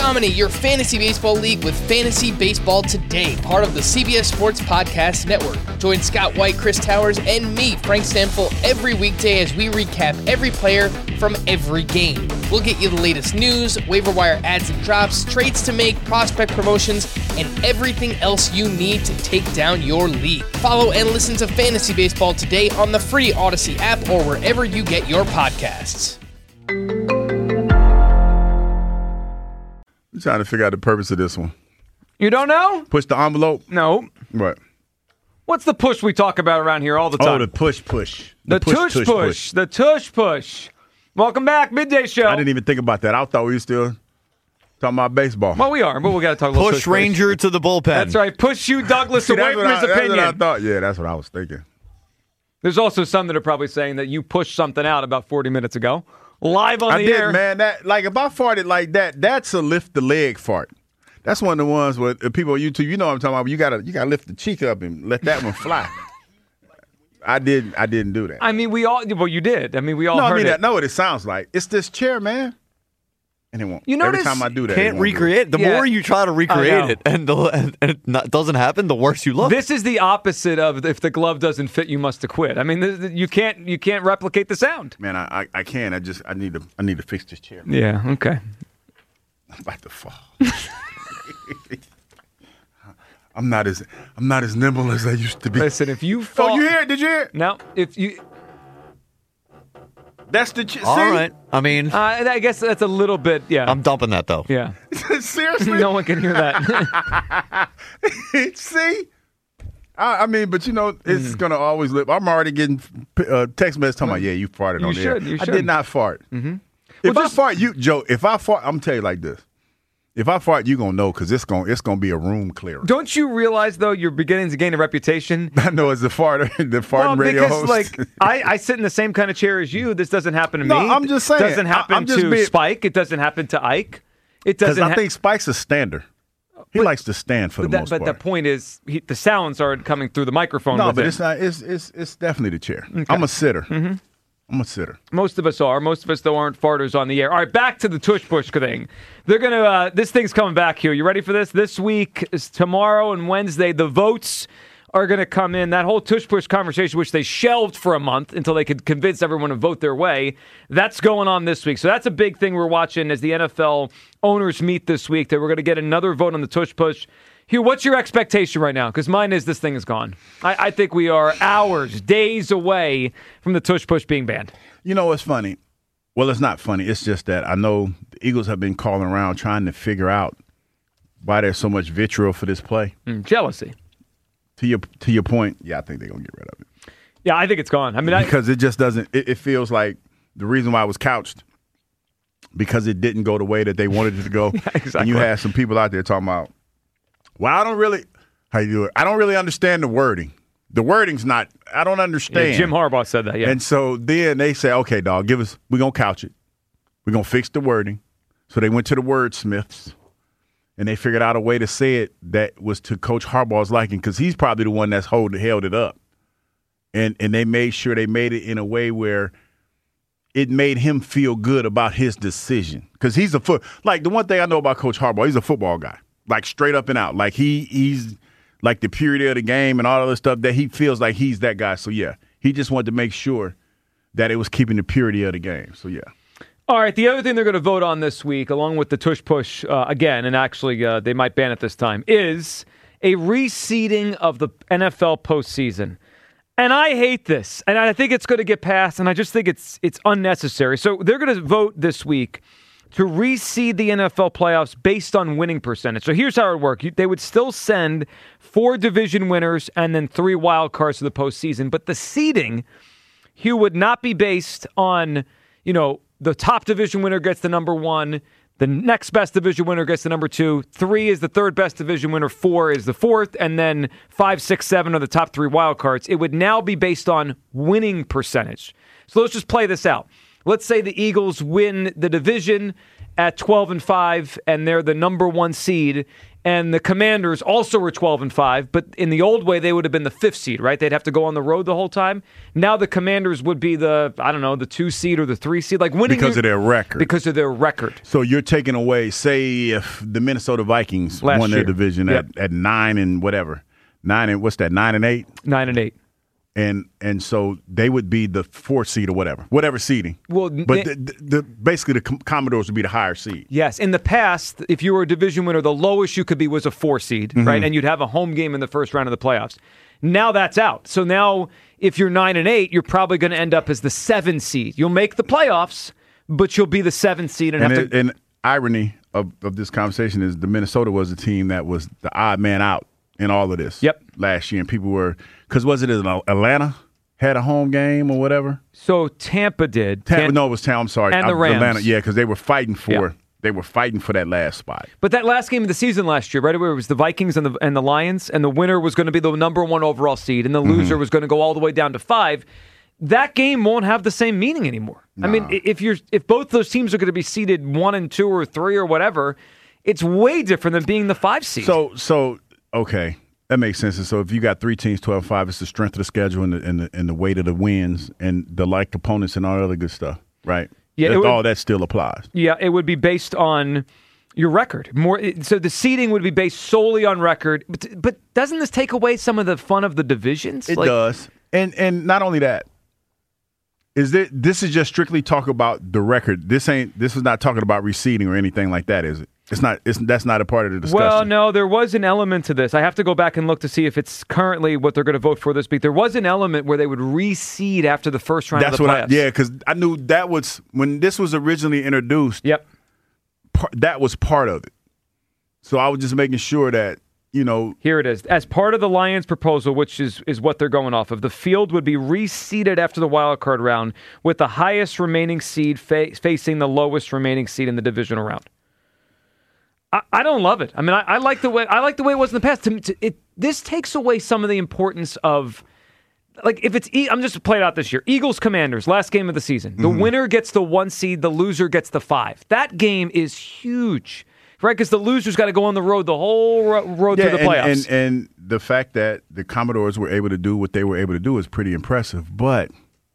Dominate your fantasy baseball league with Fantasy Baseball Today, part of the CBS Sports Podcast Network. Join Scott White, Chris Towers, and me, Frank Stanfill, every weekday as we recap every player from every game. We'll get you the latest news, waiver wire ads and drops, trades to make, prospect promotions, and everything else you need to take down your league. Follow and listen to Fantasy Baseball Today on the free Odyssey app or wherever you get your podcasts. I'm trying to figure out the purpose of this one. You don't know? Push the envelope? No. What? What's the push we talk about around here all the time? Oh, the push. The tush push. The tush push. Welcome back, Midday Show. I didn't even think about that. I thought we were still talking about baseball. Well, we are, but we got to talk about Push Ranger to the bullpen. That's right. Push Hugh Douglas away from his opinion. That's what I thought. Yeah, that's what I was thinking. There's also some that are probably saying that you pushed something out about 40 minutes ago. Live on the air. I did, man. That, like, if I farted like that, that's a lift the leg fart. That's one of the ones where people on YouTube, you know what I'm talking about. You gotta lift the cheek up and let that one fly. I didn't do that. I mean, you did. I mean, we all heard it. I know what it sounds like. It's this chair, man. And it won't. You notice, every time I do that, can't recreate. The more you try to recreate it and it doesn't happen, the worse you look. This is the opposite of if the glove doesn't fit, you must acquit. I mean, you can't replicate the sound. Man, I can. I need to fix this chair. Man. Yeah. Okay. I'm about to fall. I'm not as nimble as I used to be. Listen, if you fall, you hear it? Did you hear it? No. If you. That's the all right. I mean, I guess that's a little bit. Yeah, I'm dumping that though. Yeah. Seriously, no one can hear that. See, I mean, but it's gonna always live. I'm already getting text messages talking about, yeah, you farted on the air. You I did not fart. Mm-hmm. If I fart, Joe. If I fart, I'm gonna tell you like this. If I fart, you gonna know because it's gonna be a room clearer. Don't you realize though you're beginning to gain a reputation? I know as the farting radio host. Like I sit in the same kind of chair as you. This doesn't happen to me. No, I'm just saying. It doesn't happen to Spike. It doesn't happen to Ike. It doesn't. Because I think Spike's a stander. He likes to stand for the most part. But the point is, the sounds are coming through the microphone. No, but it's not. It's definitely the chair. Okay. I'm a sitter. Mm-hmm. I'm a sitter. Most of us are. Most of us, though, aren't farters on the air. All right, back to the tush push thing. They're going to, this thing's coming back here. You ready for this? This week, is tomorrow and Wednesday, the votes are going to come in. That whole tush push conversation, which they shelved for a month until they could convince everyone to vote their way, that's going on this week. So that's a big thing we're watching as the NFL owners meet this week, that we're going to get another vote on the tush push. Hugh, what's your expectation right now? Because mine is this thing is gone. I think we are hours, days away from the tush push being banned. You know what's funny? Well, it's not funny. It's just that I know the Eagles have been calling around trying to figure out why there's so much vitriol for this play. Jealousy. To your point, yeah, I think they're going to get rid of it. Yeah, I think it's gone. I mean, because it just doesn't. It feels like the reason why it was couched because it didn't go the way that they wanted it to go. Yeah, exactly. And you had some people out there talking about, well, I don't really understand the wording. The wording's not, I don't understand. Yeah, Jim Harbaugh said that, yeah. And so then they say, okay, dog, we're going to couch it. We're going to fix the wording. So they went to the wordsmiths, and they figured out a way to say it that was to Coach Harbaugh's liking, because he's probably the one that's held it up. And they made sure they made it in a way where it made him feel good about his decision. Because he's the one thing I know about Coach Harbaugh, he's a football guy. Like, straight up and out. Like, he's like the purity of the game and all of this stuff, that he feels like he's that guy. So, yeah, he just wanted to make sure that it was keeping the purity of the game. So, yeah. All right, the other thing they're going to vote on this week, along with the tush push again, and actually they might ban it this time, is a reseeding of the NFL postseason. And I hate this, and I think it's going to get passed, and I just think it's unnecessary. So they're going to vote this week to reseed the NFL playoffs based on winning percentage. So here's how it would work. They would still send 4 division winners and then 3 wild cards to the postseason. But the seeding, Hugh, would not be based on, the top division winner gets the number 1, the next best division winner gets the number 2, 3 is the third best division winner, 4 is the fourth, and then 5, 6, 7 are the top 3 wild cards. It would now be based on winning percentage. So let's just play this out. Let's say the Eagles win the division at 12-5, and they're the number 1 seed. And the Commanders also were 12-5, but in the old way, they would have been the 5th seed, right? They'd have to go on the road the whole time. Now the Commanders would be the 2 seed or the 3 seed, like winning because of their record. Because of their record. So you're taking away, say, if the Minnesota Vikings won their division at 9 and whatever, 9 and what's that? 9 and 8. 9 and 8. And so they would be the 4th seed or whatever seeding. Well, but basically the Commodores would be the higher seed. Yes. In the past, if you were a division winner, the lowest you could be was a 4 seed, right? And you'd have a home game in the first round of the playoffs. Now that's out. So now if you're 9 and 8, you're probably going to end up as the 7 seed. You'll make the playoffs, but you'll be the 7th seed. And irony of this conversation is the Minnesota was the team that was the odd man out in all of this last year. And people were – because was it Atlanta had a home game or whatever? So Tampa did. No, it was Tampa. I'm sorry. And the Rams. Atlanta, because they were fighting for that last spot. But that last game of the season last year, right, where it was the Vikings and the Lions, and the winner was going to be the number 1 overall seed, and the loser was going to go all the way down to 5. That game won't have the same meaning anymore. Nah. I mean, if both those teams are going to be seeded 1 and 2 or 3 or whatever, it's way different than being the 5 seed. So okay. That makes sense. And so if you got 3 teams, 12-5, it's the strength of the schedule and the weight of the wins and the like opponents and all that other good stuff, right? Yeah, all that still applies. Yeah, it would be based on your record. So the seeding would be based solely on record. But doesn't this take away some of the fun of the divisions? It does. And not only that, this is just strictly talk about the record. This is not talking about reseeding or anything like that, is it? That's not a part of the discussion. Well, no, there was an element to this. I have to go back and look to see if it's currently what they're going to vote for this week. There was an element where they would reseed after the first round of the playoffs. Because I knew that was when this was originally introduced. Yep, that was part of it. So I was just making sure that Here it is. As part of the Lions' proposal, which is what they're going off of, the field would be reseeded after the wild card round, with the highest remaining seed facing the lowest remaining seed in the divisional round. I don't love it. I mean, I like the way it was in the past. This takes away some of the importance of, like, if it's I'm just playing it out this year. Eagles Commanders, last game of the season. The winner gets the 1 seed, the loser gets the 5. That game is huge, right? Because the loser's got to go on the road the whole road to the playoffs. And the fact that the Commodores were able to do what they were able to do is pretty impressive. But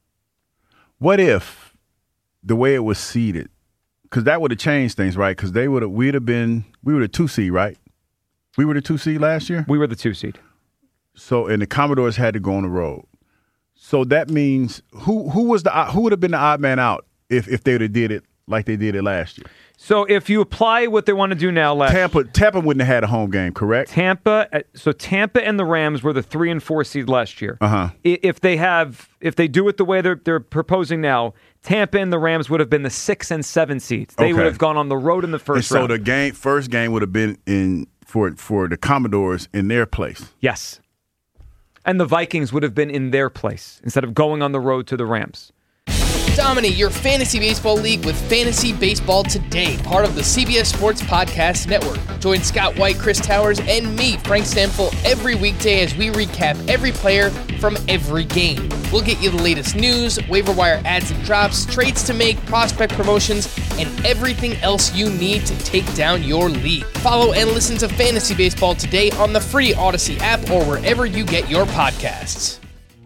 what if the way it was seeded? Because that would have changed things, right? Because we were the 2 seed, right? We were the 2 seed last year? We were the 2 seed. So, and the Commodores had to go on the road. So that means who would have been the odd man out if they would have did it like they did it last year? So if you apply what they want to do now, Tampa wouldn't have had a home game, correct? Tampa and the Rams were the 3 and 4 seed last year. If they do it the way they're proposing now, Tampa and the Rams would have been the 6 and 7 seeds. They would have gone on the road in the first round. So the first game would have been for the Commodores in their place. Yes. And the Vikings would have been in their place instead of going on the road to the Rams. Dominate your fantasy baseball league with Fantasy Baseball Today, part of the CBS Sports Podcast Network. Join Scott White, Chris Towers, and me, Frank Stamfel, every weekday as we recap every player from every game. We'll get you the latest news, waiver wire adds and drops, trades to make, prospect promotions, and everything else you need to take down your league. Follow and listen to Fantasy Baseball Today on the free Odyssey app or wherever you get your podcasts.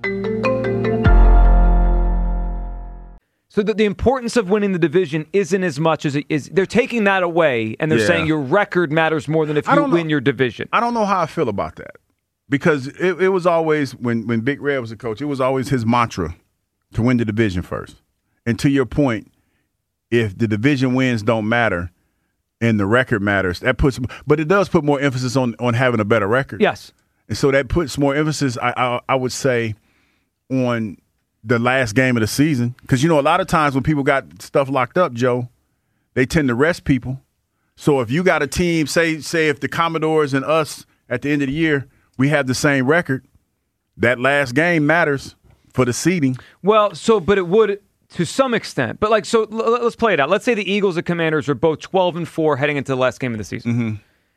So the importance of winning the division isn't as much as it is. They're taking that away, and they're saying your record matters more than if you win your division. I don't know how I feel about that. Because it was always, when Big Red was the coach, it was always his mantra to win the division first. And to your point, if the division wins don't matter and the record matters, but it does put more emphasis on having a better record. Yes. And so that puts more emphasis, I would say, on the last game of the season. Because, a lot of times when people got stuff locked up, Joe, they tend to rest people. So if you got a team, say if the Commodores and us at the end of the year, we have the same record, that last game matters for the seeding. Well, but it would to some extent. But let's play it out. Let's say the Eagles and Commanders are both 12 and 4 heading into the last game of the season.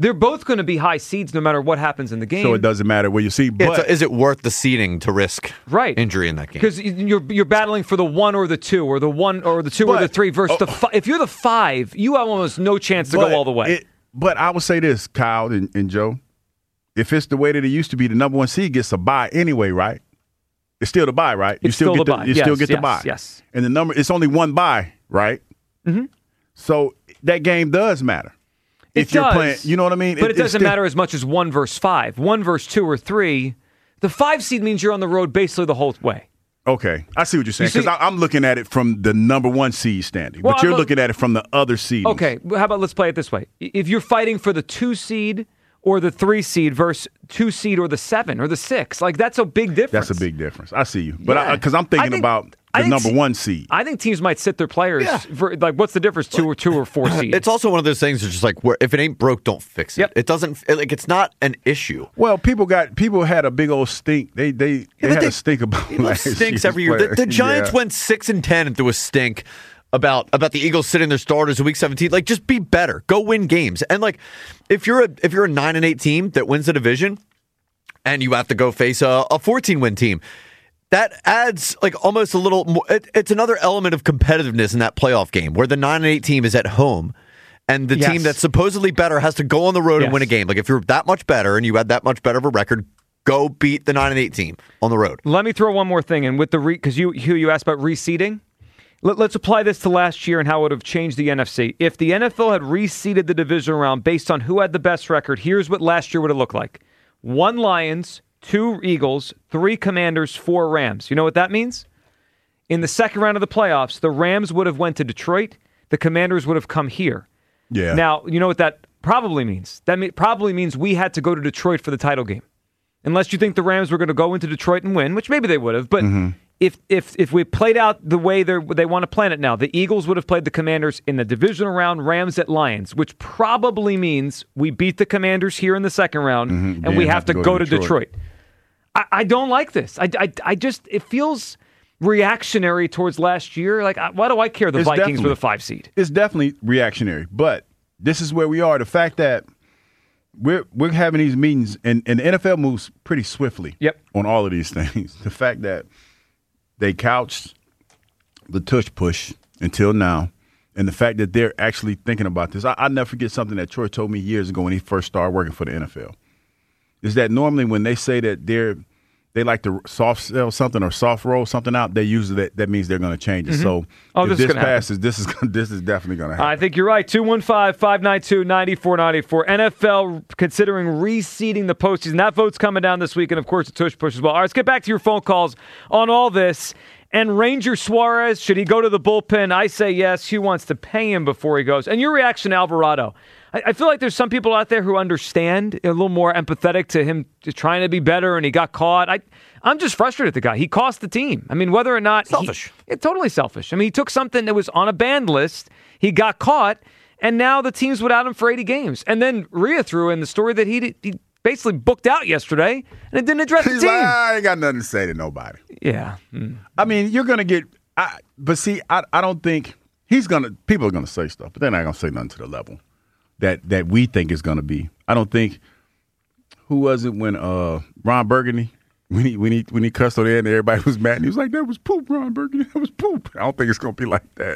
they're both going to be high seeds no matter what happens in the game. So it doesn't matter where you see. But Is it worth the seeding to risk injury in that game? Because you're battling for the 1 or the 2, or the 1 or the 2 or the 3 versus the 5. If you're the 5, you have almost no chance to go all the way. But I would say this, Kyle and Joe. If it's the way that it used to be, the number 1 seed gets a bye anyway, right? It's still the bye, right? You still get the bye. Yes. And it's only 1 bye, right? Mm-hmm. So that game does matter. If you're playing, you know what I mean? But it doesn't matter as much as 1 versus 5. 1 versus 2 or 3. The 5 seed means you're on the road basically the whole way. Okay, I see what you're saying, because I'm looking at it from the number 1 seed standing, but you're looking at it from the other seeds. Okay, how about let's play it this way. If you're fighting for the 2 seed or the 3 seed versus 2 seed or the 7 or the 6, like that's a big difference. That's a big difference. I see you. But because I'm thinking about the number 1 seed. I think teams might sit their players for, like, what's the difference, 2 or 4 seeds? It's also one of those things that's just like, where if it ain't broke, don't fix it. Yep. It doesn't, it's not an issue. Well, people had a big old stink. They had a stink about last year. Stinks every year. The Giants went 6-10 and threw a stink about the Eagles sitting their starters in Week 17. Like, just be better. Go win games. And like, if you're a 9-8 team that wins the division, and you have to go face a 14-win team, that adds like almost a little more. It's another element of competitiveness in that playoff game where the 9-8 team is at home, and the team that's supposedly better has to go on the road and win a game. Like, if you're that much better and you had that much better of a record, go beat the 9-8 team on the road. Let me throw one more thing in with the because you asked about reseeding. Let's apply this to last year and how it would have changed the NFC. If the NFL had reseeded the division round based on who had the best record, here's what last year would have looked like: 1 Lions, 2 Eagles, 3 Commanders, 4 Rams. You know what that means? In the second round of the playoffs, the Rams would have went to Detroit. The Commanders would have come here. Yeah. Now, you know what that probably means? That probably means we had to go to Detroit for the title game. Unless you think the Rams were going to go into Detroit and win, which maybe they would have. But if we played out the way they want to plan it now, the Eagles would have played the Commanders in the divisional round, Rams at Lions, which probably means we beat the Commanders here in the second round, and we have to go to Detroit. I don't like this. I just, it feels reactionary towards last year. Like, why do I care the Vikings were the 5 seed? It's definitely reactionary, but this is where we are. The fact that we're having these meetings, and the NFL moves pretty swiftly on all of these things. The fact that they couched the tush push until now, and the fact that they're actually thinking about this. I'll never forget something that Troy told me years ago when he first started working for the NFL, is that normally when they say that they like to soft sell something or soft roll something out, they usually that means they're going to change it. So if this passes, this is definitely going to happen. I think you're right. 215-592-9494. NFL considering reseeding the postseason. That vote's coming down this week, and of course the tush push as well. All right, let's get back to your phone calls on all this. And Ranger Suarez, should he go to the bullpen? I say yes. Hugh wants to pay him before he goes. And your reaction to Alvarado? I feel like there's some people out there who understand, a little more empathetic to him just trying to be better, and he got caught. I'm just frustrated with the guy. He cost the team. I mean, whether or not... Selfish. It's totally selfish. I mean, he took something that was on a banned list, he got caught, and now the team's without him for 80 games. And then Rhea threw in the story that he basically booked out yesterday, and it didn't address the team. I ain't got nothing to say to nobody. Yeah. I mean, you're going to get... but see, I don't think people are going to say stuff, but they're not going to say nothing to the level that we think is going to be. I don't think. Who was it when Ron Burgundy when he cussed on the end, everybody was mad, and he was like, "That was poop, Ron Burgundy. That was poop." I don't think it's going to be like that.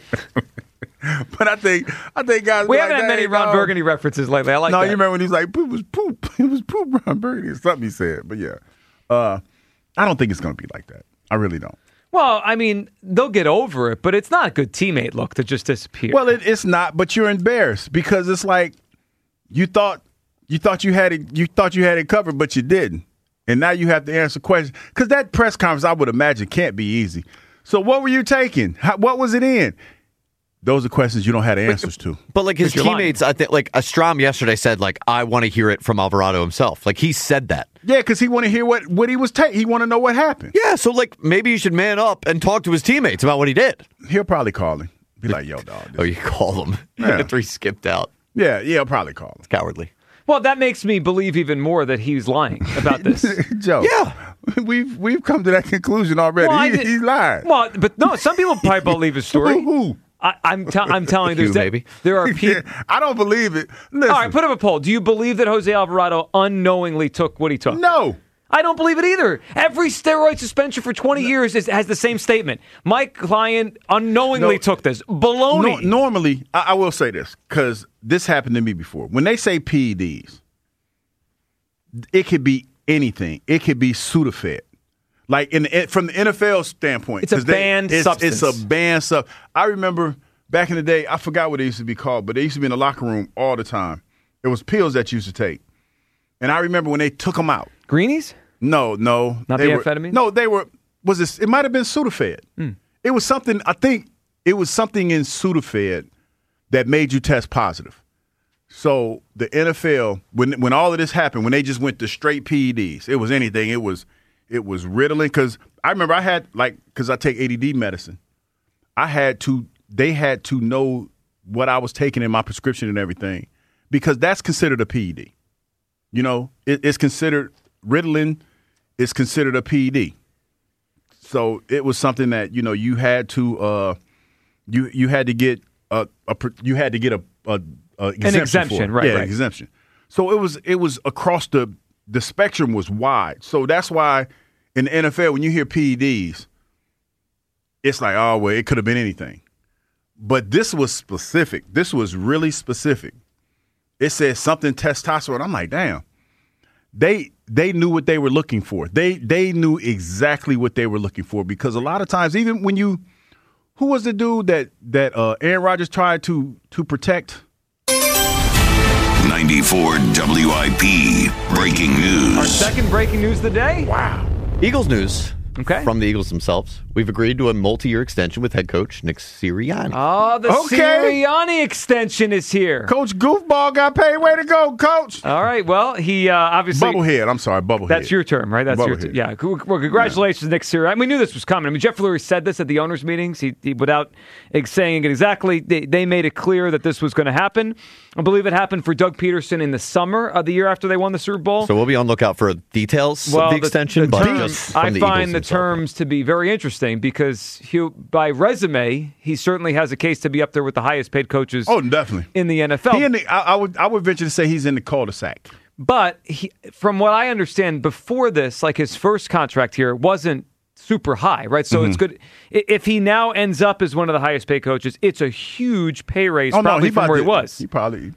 But I think guys. We haven't had many Ron Burgundy references lately. I like that. No, you remember when he was like, "Poop was poop." It was poop, Ron Burgundy. Or something he said. But yeah, I don't think it's going to be like that. I really don't. Well, I mean, they'll get over it, but it's not a good teammate look to just disappear. Well, it's not, but you're embarrassed because it's like you thought you had it covered, but you didn't, and now you have to answer questions because that press conference, I would imagine, can't be easy. So, what were you taking? What was it in? Those are questions you don't have the answers to. But like his teammates, I think, like Strom yesterday said, like, I want to hear it from Alvarado himself. Like he said that. Yeah, because he want to hear what he was taking. He want to know what happened. Yeah, so like maybe you should man up and talk to his teammates about what he did. He'll probably call him. Be like, "Yo, dog." Oh, you call him after he skipped out. Yeah, he'll probably call him. It's cowardly. Well, that makes me believe even more that he's lying about this. Joe. Yeah. We've come to that conclusion already. He's lying. Well, but no, some people probably believe his story. Who? I'm telling you, maybe. there are people. I don't believe it. Listen, All right, put up a poll. Do you believe that Jose Alvarado unknowingly took what he took? no. I don't believe it either. Every steroid suspension for 20 years has the same statement. My client unknowingly took this. Baloney. Normally, I will say this, because this happened to me before. When they say PEDs, it could be anything. It could be Sudafed. Like from the NFL standpoint. It's a banned substance. It's a banned stuff. I remember back in the day, I forgot what it used to be called, but they used to be in the locker room all the time. It was pills that you used to take. And I remember when they took them out. Greenies? No. Not the amphetamines? No, they were, it might have been Sudafed. It was something, I think it was something in Sudafed that made you test positive. So the NFL, when all of this happened, when they just went to straight PEDs, it was anything. It was Ritalin, because I remember I had, because I take ADD medicine, they had to know what I was taking in my prescription and everything, because that's considered a PED. You know, it's considered, Ritalin is considered a PED. So it was something that, you know, you had to you had to get an exemption, for. right? Exemption. So it was across the spectrum was wide. So that's why in the NFL, when you hear PEDs, it's like, oh, well, it could have been anything. But this was specific. This was really specific. It said something testosterone. I'm like, damn. They knew what they were looking for. They knew exactly what they were looking for, because a lot of times, even when who was the dude that Aaron Rodgers tried to protect? 94 WIP breaking news. Our second breaking news of the day. Wow. Eagles news. Okay. From the Eagles themselves. We've agreed to a multi-year extension with head coach Nick Sirianni. Oh, the Sirianni extension is here. Coach Goofball got paid. Way to go, Coach. All right. Well, he obviously... Bubblehead. I'm sorry, Bubblehead. That's your term, right? That's your term. Yeah. Well, congratulations, Nick Sirianni. We knew this was coming. I mean, Jeff Lurie said this at the owners' meetings. He without saying it exactly, they made it clear that this was going to happen. I believe it happened for Doug Peterson in the summer of the year after they won the Super Bowl. So we'll be on lookout for details of the extension. But just from I find the terms to be very interesting, because by resume, he certainly has a case to be up there with the highest paid coaches. Oh, definitely. In the NFL. I would venture to say he's in the cul-de-sac. But from what I understand, before this, like his first contract here wasn't super high, right? So it's good. If he now ends up as one of the highest paid coaches, it's a huge pay raise from where he was. He probably,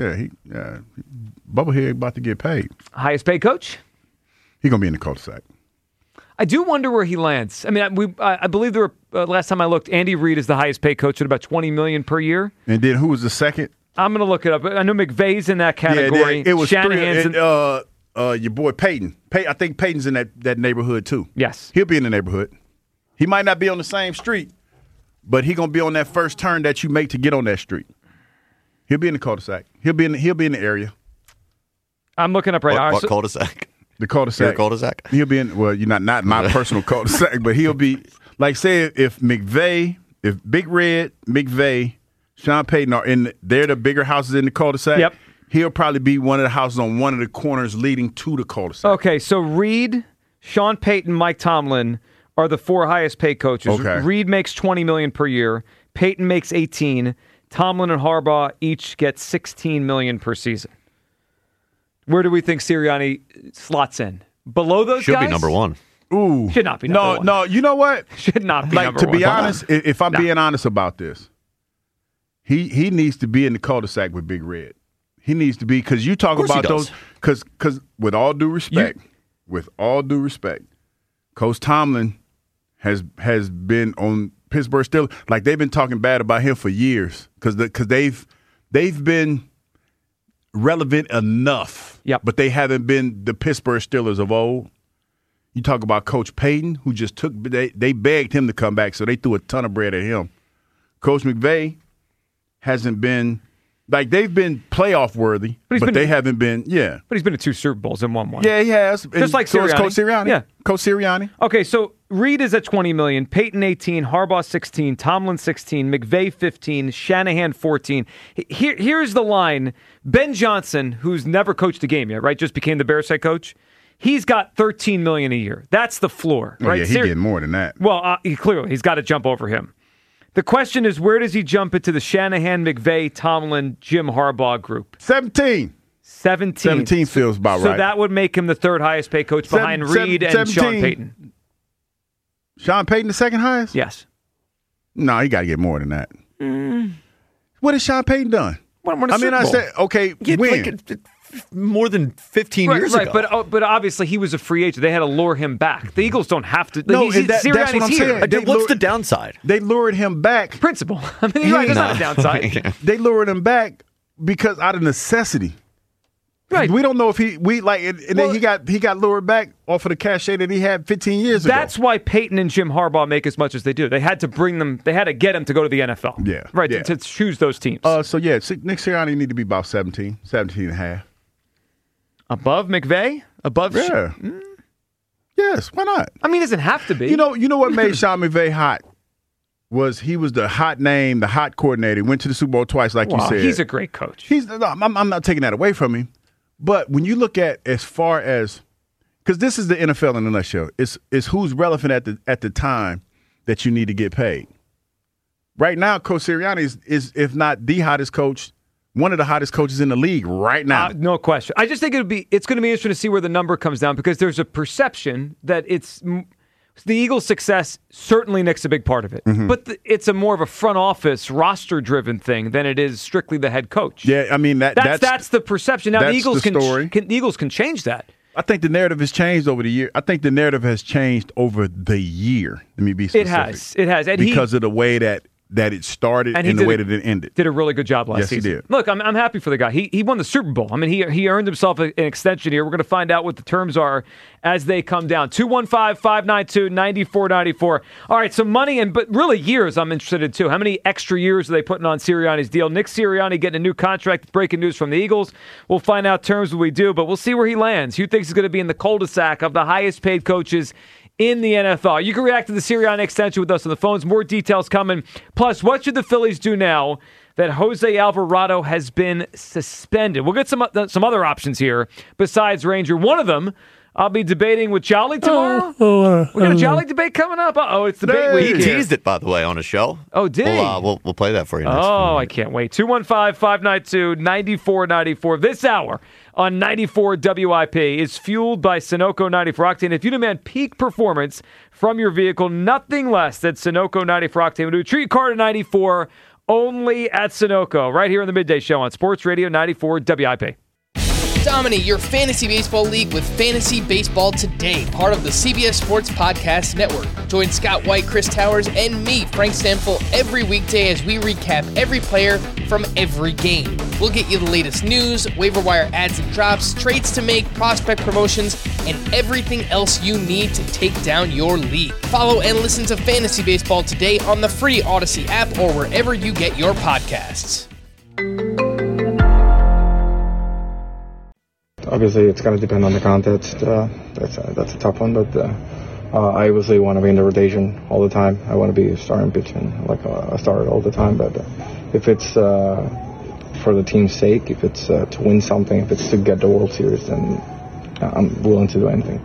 Bubblehead about to get paid. Highest paid coach? He's going to be in the cul-de-sac. I do wonder where he lands. I mean, I believe there were, last time I looked, Andy Reid is the highest paid coach at about $20 million per year. And then who was the second? I'm going to look it up. I know McVay's in that category. Yeah, it was Shanahan's your boy Peyton. I think Peyton's in that neighborhood too. Yes. He'll be in the neighborhood. He might not be on the same street, but he's going to be on that first turn that you make to get on that street. He'll be in the cul-de-sac. He'll be in the area. I'm looking up right now. What cul-de-sac? The cul-de-sac. Your cul-de-sac? He'll be in, well, you're not my personal cul-de-sac, but he'll be, like, say if Big Red, McVay, Sean Payton are they're the bigger houses in the cul-de-sac. Yep. He'll probably be one of the houses on one of the corners leading to the cul-de-sac. Okay, so Reid, Sean Payton, Mike Tomlin are the four highest paid coaches. Okay. Reid makes $20 million per year. Payton makes $18. Tomlin and Harbaugh each get $16 million per season. Where do we think Sirianni slots in? Below those guys? Should be number one. Ooh. Should not be number one. No, you know what? Should not be number one. To be honest, if I'm being honest about this, he needs to be in the cul-de-sac with Big Red. He needs to be, because you talk about those, because with all due respect, Coach Tomlin has been on Pittsburgh Steelers. Like, they've been talking bad about him for years, because they've been relevant enough, but they haven't been the Pittsburgh Steelers of old. You talk about Coach Payton, who just they begged him to come back, so they threw a ton of bread at him. Coach McVay hasn't been, like, they've been playoff worthy, but they haven't been, But he's been to 2 Super Bowls and won one. Yeah, he has. Just like Sirianni. Coach Sirianni. Yeah. Coach Sirianni. Okay, so Reid is at $20 million, Payton 18, Harbaugh 16, Tomlin 16, McVay 15, Shanahan 14. Here's the line. Ben Johnson, who's never coached a game yet, right, just became the Bears head coach, he's got $13 million a year. That's the floor, right? Yeah, he's getting more than that. Well, he's got to jump over him. The question is, where does he jump into the Shanahan, McVay, Tomlin, Jim Harbaugh group? 17. 17 feels about right. So that would make him the third highest paid coach behind Reid and 17. Sean Payton. Sean Payton the second highest? Yes. No, he got to get more than that. What has Sean Payton done? I said, okay, when? More than 15 years ago. But obviously he was a free agent. They had to lure him back. The Eagles don't have to. No, that's what I'm saying. What's the downside? They lured him back. Principle. I mean, you're right, there's not a downside. They lured him back because out of necessity. Right. We don't know if then he got lured back off of the cachet that he had 15 years ago. That's why Peyton and Jim Harbaugh make as much as they do. They had to get him to go to the NFL. Yeah. Right, yeah. To choose those teams. Nick Sirianni need to be about 17 and a half. Above McVay? Above? Yeah. Yes, why not? I mean, it doesn't have to be. You know what made Sean McVay hot? He was the hot name, the hot coordinator. Went to the Super Bowl twice, like you said. He's a great coach. I'm not taking that away from him. But when you look at as far as – because this is the NFL in a nutshell. It's who's relevant at the time that you need to get paid. Right now, Coach Sirianni is if not the hottest coach, one of the hottest coaches in the league right now. No question. I just think it's going to be interesting to see where the number comes down because there's a perception that it's the Eagles' success. Certainly Nick's a big part of it, but it's a more of a front office roster-driven thing than it is strictly the head coach. Yeah, I mean that's the perception. Now the Eagles the Eagles can change that. I think the narrative has changed over the year. I think the narrative has changed over the year. Let me be specific. It has. And because of the way that it started and the way that it ended. Did a really good job last season. Yes, he did. Look, I'm happy for the guy. He won the Super Bowl. I mean, he earned himself an extension here. We're going to find out what the terms are as they come down. 215-592-9494. All right, so money but really years I'm interested in too. How many extra years are they putting on Sirianni's deal? Nick Sirianni getting a new contract. Breaking news from the Eagles. We'll find out terms when we do, but we'll see where he lands. Who thinks he's going to be in the cul-de-sac of the highest paid coaches in the NFL? You can react to the Sirianni extension with us on the phones. More details coming. Plus, what should the Phillies do now that Jose Alvarado has been suspended? We'll get some other options here besides Ranger. One of them, I'll be debating with Jolly tomorrow. We got a Jolly debate coming up. It's debate week. He teased it, by the way, on a show. Oh, did he? We'll play that for you next week. I can't wait. 215-592-9494. This hour on 94 WIP is fueled by Sunoco 94 Octane. If you demand peak performance from your vehicle, nothing less than Sunoco 94 Octane will do. Treat your car to 94 only at Sunoco, right here on the Midday Show on Sports Radio 94 WIP. Dominate your fantasy baseball league with Fantasy Baseball Today, part of the CBS Sports Podcast Network. Join Scott White, Chris Towers, and me, Frank Stanfill, every weekday as we recap every player from every game. We'll get you the latest news, waiver wire ads and drops, trades to make, prospect promotions, and everything else you need to take down your league. Follow and listen to Fantasy Baseball Today on the free Odyssey app or wherever you get your podcasts. Obviously, it's going to depend on the context. That's a tough one, but I obviously want to be in the rotation all the time. I want to be starting pitching like a starter all the time. But if it's for the team's sake, if it's to win something, if it's to get the World Series, then I'm willing to do anything.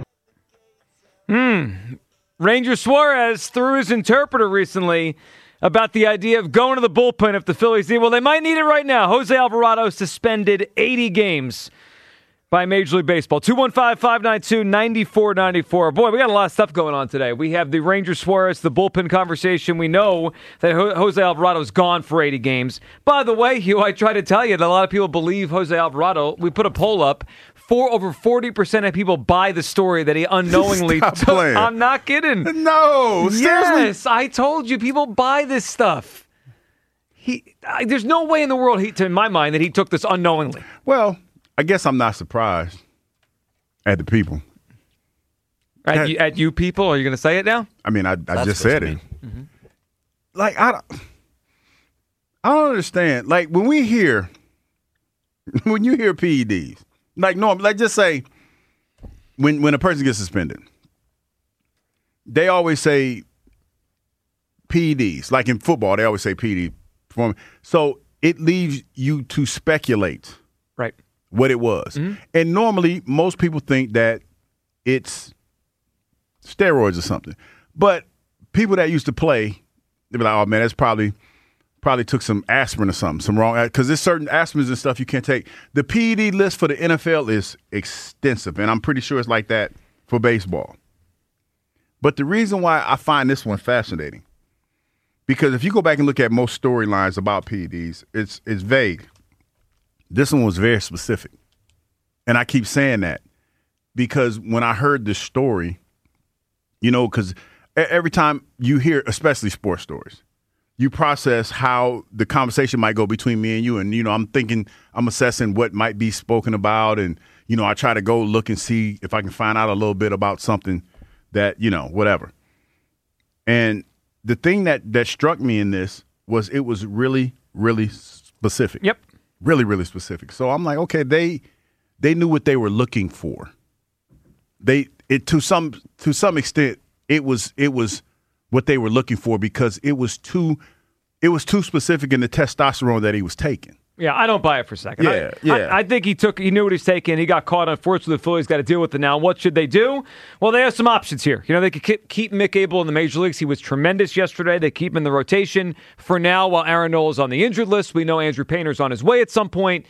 Ranger Suarez threw his interpreter recently about the idea of going to the bullpen if the Phillies need. Well, they might need it right now. Jose Alvarado suspended 80 games by Major League Baseball. 215-592-9494. Boy, we got a lot of stuff going on today. We have the Ranger Suarez, the bullpen conversation. We know that Jose Alvarado's gone for 80 games. By the way, Hugh, I try to tell you that a lot of people believe Jose Alvarado. We put a poll up. Over 40% of people buy the story that he unknowingly took. I'm not kidding. No, seriously? Yes, I told you. People buy this stuff. There's no way in the world, in my mind, that he took this unknowingly. Well, I guess I'm not surprised at the people. At you people? Are you going to say it now? I mean, I just said it. Mm-hmm. Like, I don't understand. Like, when you hear PEDs, like, no, like, just say when a person gets suspended, they always say PEDs. Like in football, they always say PED. So it leaves you to speculate. Right. What it was. Mm-hmm. And normally, most people think that it's steroids or something. But people that used to play, they'd be like, oh man, that's probably took some aspirin or something, some wrong, because there's certain aspirins and stuff you can't take. The PED list for the NFL is extensive, and I'm pretty sure it's like that for baseball. But the reason why I find this one fascinating, because if you go back and look at most storylines about PEDs, it's vague. This one was very specific. And I keep saying that because when I heard this story, because every time you hear, especially sports stories, you process how the conversation might go between me and you. And, I'm assessing what might be spoken about. And, I try to go look and see if I can find out a little bit about something that, whatever. And the thing that struck me in this was it was really, really specific. Yep. Really, really specific. So I'm like, okay, they knew what they were looking for. To some extent, it was what they were looking for because it was too specific in the testosterone that he was taking. Yeah, I don't buy it for a second. Yeah. I think he knew what he was taking. He got caught. Unfortunately, the Phillies got to deal with it now. What should they do? Well, they have some options here. They could keep Mick Abel in the major leagues. He was tremendous yesterday. They keep him in the rotation for now while Aaron Nola is on the injured list. We know Andrew Painter's on his way at some point.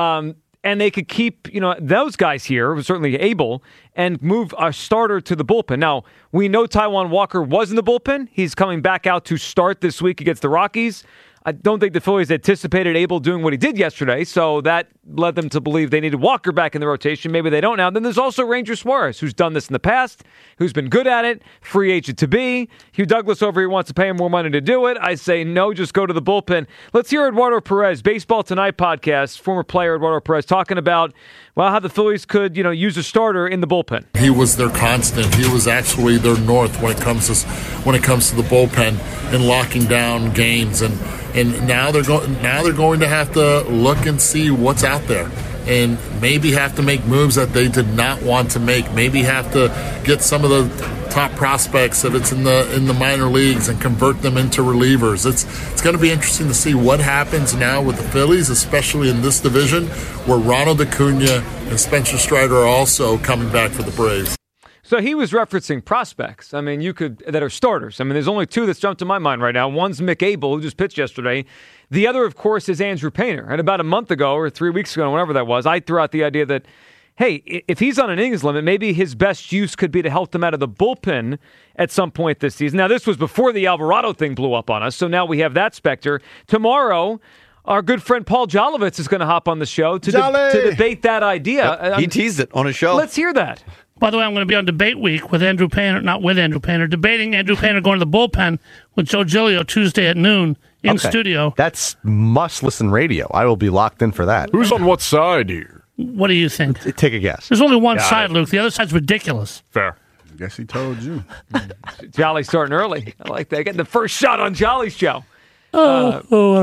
And they could keep, those guys here, certainly Abel, and move a starter to the bullpen. Now, we know Taijuan Walker was in the bullpen. He's coming back out to start this week against the Rockies. I don't think the Phillies anticipated Abel doing what he did yesterday, so that led them to believe they needed Walker back in the rotation. Maybe they don't now. Then there's also Ranger Suarez, who's done this in the past, who's been good at it, free agent to be. Hugh Douglas over here wants to pay him more money to do it. I say no, just go to the bullpen. Let's hear Eduardo Perez, Baseball Tonight podcast, former player Eduardo Perez, talking about how the Phillies could use a starter in the bullpen. He was their constant. He was actually their north when it comes to the bullpen and locking down games. And now they're going to have to look and see what's out there, and maybe have to make moves that they did not want to make. Maybe have to get some of the top prospects if it's in the minor leagues and convert them into relievers. It's going to be interesting to see what happens now with the Phillies, especially in this division where Ronald Acuna and Spencer Strider are also coming back for the Braves. So he was referencing prospects. I mean, that are starters. I mean, there's only two that's jumped to my mind right now. One's Mick Abel, who just pitched yesterday. The other, of course, is Andrew Painter. And about a month ago or 3 weeks ago, whenever that was, I threw out the idea that, hey, if he's on an innings limit, maybe his best use could be to help them out of the bullpen at some point this season. Now, this was before the Alvarado thing blew up on us, so now we have that specter. Tomorrow, our good friend Paul Jolovitz is going to hop on the show to debate that idea. Yep. He teased it on his show. Let's hear that. By the way, I'm going to be on Debate Week with Andrew Painter, not with Andrew Painter, debating Andrew Painter going to the bullpen with Joe Giglio Tuesday at noon in studio. That's must-listen radio. I will be locked in for that. Who's on what side here? What do you think? Take a guess. There's only one side, Luke. The other side's ridiculous. Fair. I guess he told you. Jolly starting early. I like that. Getting the first shot on Jolly's show. All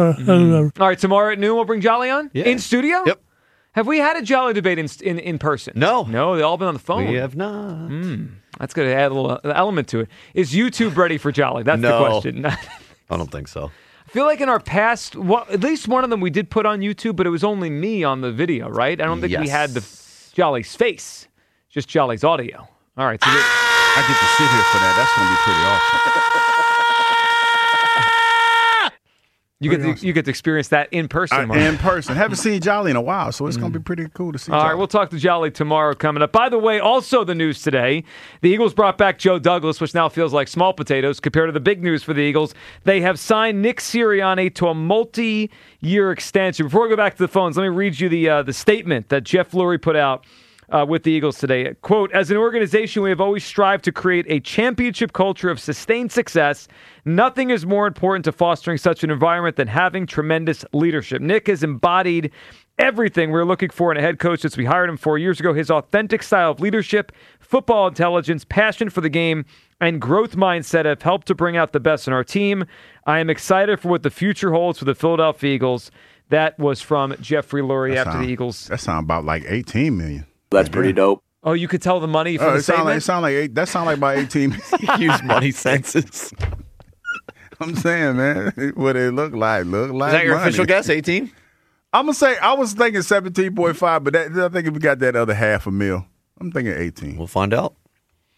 right, tomorrow at noon we'll bring Jolly on? Yeah. In studio? Yep. Have we had a Jolly debate in person? No. No, they've all been on the phone. We have not. That's going to add a little element to it. Is YouTube ready for Jolly? That's the question. I don't think so. I feel like in our past, at least one of them we did put on YouTube, but it was only me on the video, right? I don't think we had the Jolly's face, just Jolly's audio. All right. So I get to sit here for that. That's going to be pretty awesome. You get to experience that in person. In person. Haven't seen Jolly in a while, so it's going to be pretty cool to see Jolly. All right, we'll talk to Jolly tomorrow coming up. By the way, also the news today, the Eagles brought back Joe Douglas, which now feels like small potatoes compared to the big news for the Eagles. They have signed Nick Sirianni to a multi-year extension. Before we go back to the phones, let me read you the statement that Jeff Lurie put out with the Eagles today. Quote, as an organization, we have always strived to create a championship culture of sustained success. Nothing is more important to fostering such an environment than having tremendous leadership. Nick has embodied everything we're looking for in a head coach since we hired him 4 years ago. His authentic style of leadership, football intelligence, passion for the game, and growth mindset have helped to bring out the best in our team. I am excited for what the future holds for the Philadelphia Eagles. That was from Jeffrey Lurie after the Eagles. That sounds about like $18 million. That's pretty dope. Oh, you could tell the money from the statement? That sound like about 18. Use money senses. I'm saying, man, what it look like. Is that your official guess, 18? I'm going to say, I was thinking 17.5, but I think if we got that other $500,000, I'm thinking 18. We'll find out.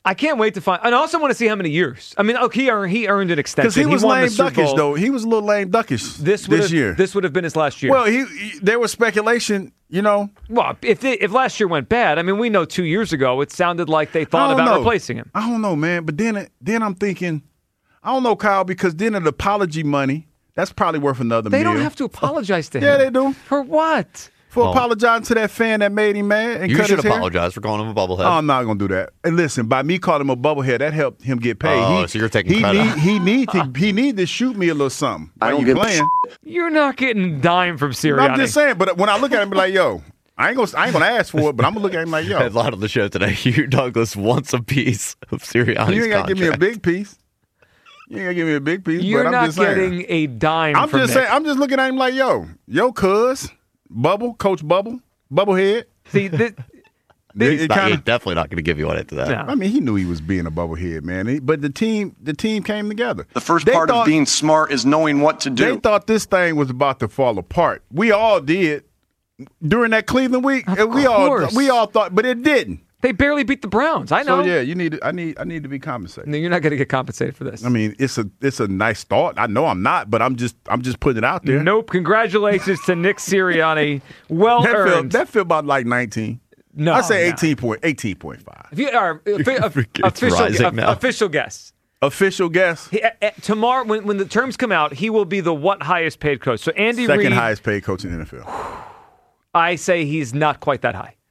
I can't wait to find. And I also want to see how many years. I mean, he earned an extension. Because he was won the lame Super duckish, Bowl. though. He was a little lame duckish this year. This would have been his last year. Well, there was speculation, Well, if last year went bad, I mean, we know 2 years ago it sounded like they thought about replacing him. I don't know, man. But then I'm thinking, I don't know, Kyle, because then an apology money, that's probably worth another They million. don't have to apologize to him. Yeah, they do. For what? For apologizing to that fan that made him mad and You cut should his hair. apologize for calling him a bubblehead. Oh, I'm not going to do that. And listen, by me calling him a bubblehead, that helped him get paid. Oh, so you're taking credit. He need to shoot me a little something. Why you playing? You're not getting a dime from Sirianni. I'm just saying, but when I look at him, be like, yo, I ain't gonna ask for it, but I'm gonna look at him like, yo. Headline on the show today: Hugh Douglas wants a piece of Sirianni's You ain't gotta contract. give me a big piece. You ain't gotta give me a big piece. You're but I'm not just saying. getting a dime I'm from just Nick. saying. I'm just looking at him like, yo, cuz Coach Bubblehead. See, He's definitely not going to give you one after that. No. I mean, he knew he was being a bubblehead, man. But the team came together. The first part of being smart is knowing what to do. They thought this thing was about to fall apart. We all did during that Cleveland week. We all thought, but it didn't. They barely beat the Browns. I know. So yeah, I need to be compensated. No, you're not going to get compensated for this. I mean, it's a nice thought. I know I'm not, but I'm just putting it out there. Nope. Congratulations to Nick Sirianni. Well earned. That feel about like 19. No, I say no. 18.5. If you are official guess. Official guess. Tomorrow, when the terms come out, he will be the what highest paid coach. So Andy Reid, second highest paid coach in the NFL. I say he's not quite that high.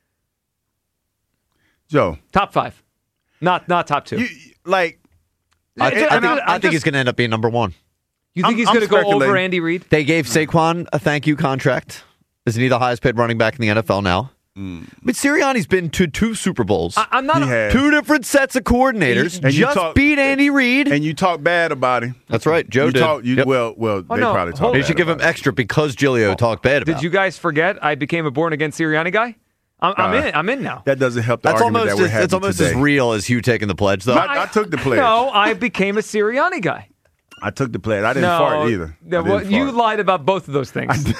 Joe, top 5, not top 2. I think he's going to end up being number 1. You think he's going to go over Andy Reid? They gave Saquon a thank you contract. Isn't he the highest paid running back in the NFL now? I mean, Sirianni's been to 2 Super Bowls. I'm not 2 different sets of coordinators. Beat Andy Reid. And you talk bad about him. That's right. Joe did. Well, they probably talked bad. They should give him extra because Giglio talked bad about him. Did you guys forget I became a born-again Sirianni guy? I'm in now. That doesn't help the argument that we're having It's almost today. as real as Hugh taking the pledge, though. I took the pledge. No, I became a Sirianni guy. I took the pledge. I didn't fart either. You lied about both of those things.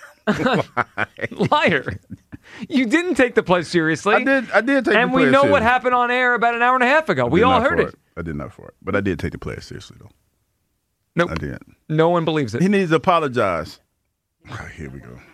Liar. You didn't take the pledge seriously. I did take the pledge And we know seriously. what happened on air about an hour and a half ago. We all heard it. I did not fart. But I did take the pledge seriously, though. Nope. I did. No one believes it. He needs to apologize. Oh, here we go.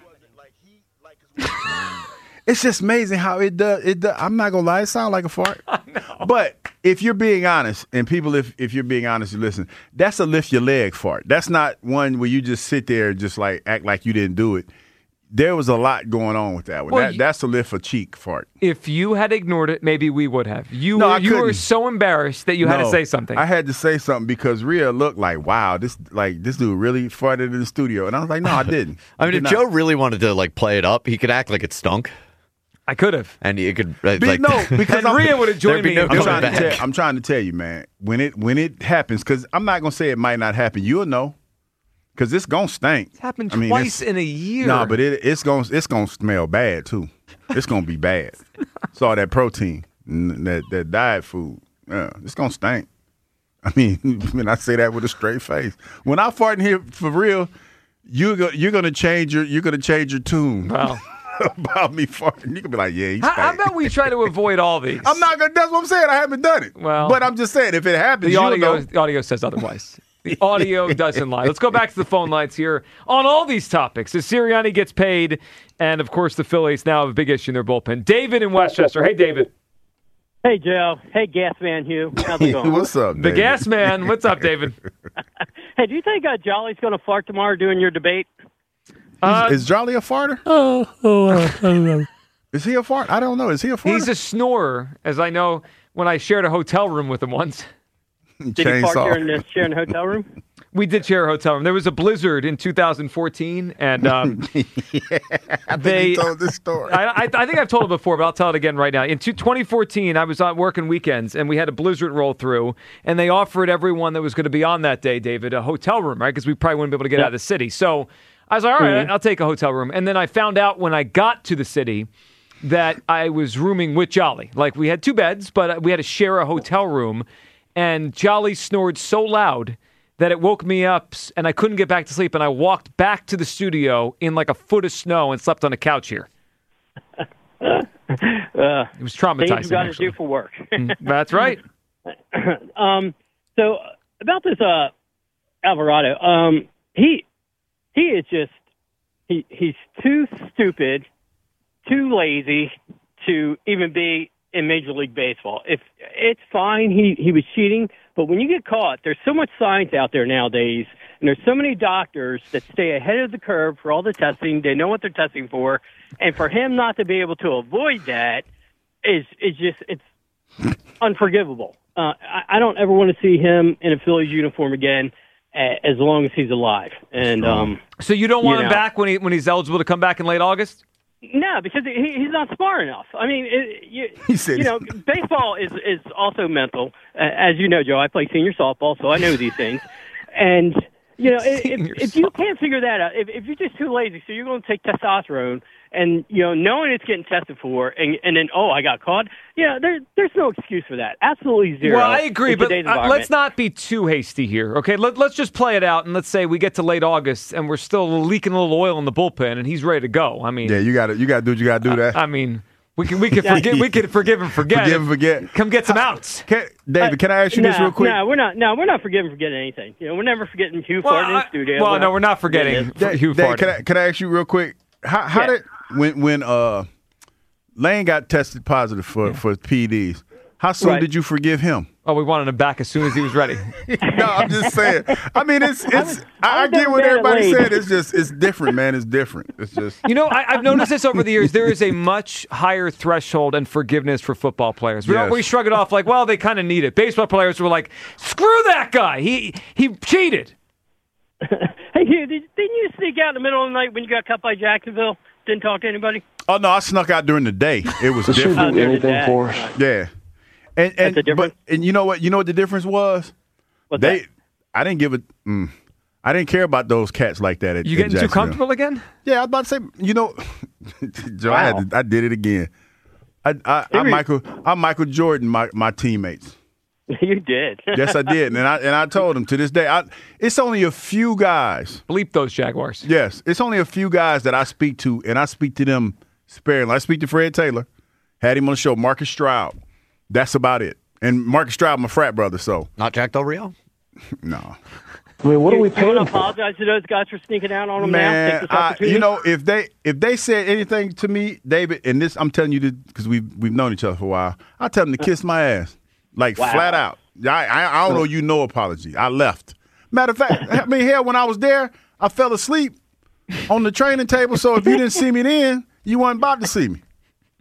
It's just amazing how it does. I'm not going to lie. It sounds like a fart. I know. But if you're being honest, and people, if you're being honest, you listen, that's a lift your leg fart. That's not one where you just sit there and just like act like you didn't do it. There was a lot going on with that one. Well, That's a lift a cheek fart. If you had ignored it, maybe we would have. You were couldn't. so embarrassed that you had to say something. I had to say something because Rhea looked like, wow, this dude really farted in the studio. And I was like, no, I didn't. I mean, if Joe really wanted to play it up, he could act like it stunk. I could have. And you could because Rhea would have joined me. I'm trying to tell you, man, when it happens, because I'm not gonna say it might not happen. You'll know, because it's gonna stink. It's happened twice in a year. No, but it's gonna smell bad too. It's gonna be bad. It's all that protein, that diet food. Yeah, it's gonna stink. I mean, I say that with a straight face. When I fart in here for real, you're gonna change your tune. Wow. About me farting. You can be like, yeah, he's How about we try to avoid all these? I'm not gonna. That's what I'm saying. I haven't done it. Well, but I'm just saying, if it happens, the audio says otherwise. The audio doesn't lie. Let's go back to the phone lines here on all these topics. As Sirianni gets paid, and of course the Phillies now have a big issue in their bullpen. David in Westchester. Hey, David. Hey, Joe. Hey, Gas Man Hugh. How's it going? What's up, The David? Gas Man. What's up, David? Hey, do you think Jolly's going to fart tomorrow during your debate? Is Jolly a farter? Is he a fart? I don't know. Is he a farter? He's a snorer, as I know when I shared a hotel room with him once. Did he fart sharing a hotel room? We did share a hotel room. There was a blizzard in 2014, and I think he told this story. I think I've told it before, but I'll tell it again right now. In 2014, I was out working weekends, and we had a blizzard roll through, and they offered everyone that was going to be on that day, David, a hotel room, right? Because we probably wouldn't be able to get out of the city. So I was like, all right, I'll take a hotel room. And then I found out when I got to the city that I was rooming with Jolly. Like, we had 2 beds, but we had to share a hotel room, and Jolly snored so loud that it woke me up, and I couldn't get back to sleep, and I walked back to the studio in like a foot of snow and slept on a couch here. It was traumatizing. Things you got to actually. do for work. That's right. So about this Alvarado, he is just he's too stupid, too lazy to even be in Major League Baseball. If it's fine, he was cheating, but when you get caught, there's so much science out there nowadays, and there's so many doctors that stay ahead of the curve for all the testing. They know what they're testing for, and for him not to be able to avoid that is just it's unforgivable. I don't ever want to see him in a Phillies uniform again, as long as he's alive. And so you don't want him back when he's eligible to come back in late August? No, because he's not smart enough. I mean, baseball is also mental. As you know, Joe, I play senior softball, so I know these things. And, if you can't figure that out, if you're just too lazy, so you're going to take testosterone and, knowing it's getting tested for, and then, I got caught, there's no excuse for that. Absolutely zero. Well, I agree, but let's not be too hasty here, okay? Let's just play it out, and let's say we get to late August, and we're still leaking a little oil in the bullpen, and he's ready to go. I mean, yeah, you got to do what you got to do. That. I mean, we can forgive and forget. Forgive and forget. Come get some outs. David, can I ask you this real quick? No, we're not forgiving anything. We're never forgetting Hugh Farton in the studio. Well, no, we're not forgetting Hugh Farton. Can I ask you real quick? How did when Lane got tested positive for PEDs? How soon did you forgive him? Oh, we wanted him back as soon as he was ready. No, I'm just saying. I mean, I get what everybody said. It's different, man. It's different. It's just. I've noticed this over the years. There is a much higher threshold and forgiveness for football players. We shrug it off like, well, they kind of need it. Baseball players were like, screw that guy. He cheated. Hey, Hugh, didn't you sneak out in the middle of the night when you got cut by Jacksonville? Didn't talk to anybody? Oh, no, I snuck out during the day. It was different. Anything for? Yeah. And you know what? You know what the difference was? What's that? I didn't give it. I didn't care about those cats like that. You getting too comfortable again? Yeah, I was about to say. Joe, wow. I did it again. I'm Michael Jordan. My teammates. You did. Yes, I did, and I told them to this day. It's only a few guys. Bleep those Jaguars. Yes, it's only a few guys that I speak to, and I speak to them sparingly. I speak to Fred Taylor. Had him on the show. Marcus Stroud. That's about it. And Marcus Stroud, my frat brother, so. Not Jack Del Rio? No. I mean, what are we paying for? Apologize to those guys for sneaking out on them now. If they said anything to me, David, and this, I'm telling you this because we've known each other for a while, I tell them to kiss my ass. Flat out. I don't owe you no apology. I left. Matter of fact, I mean, hell, when I was there, I fell asleep on the training table, so if you didn't see me then, you weren't about to see me.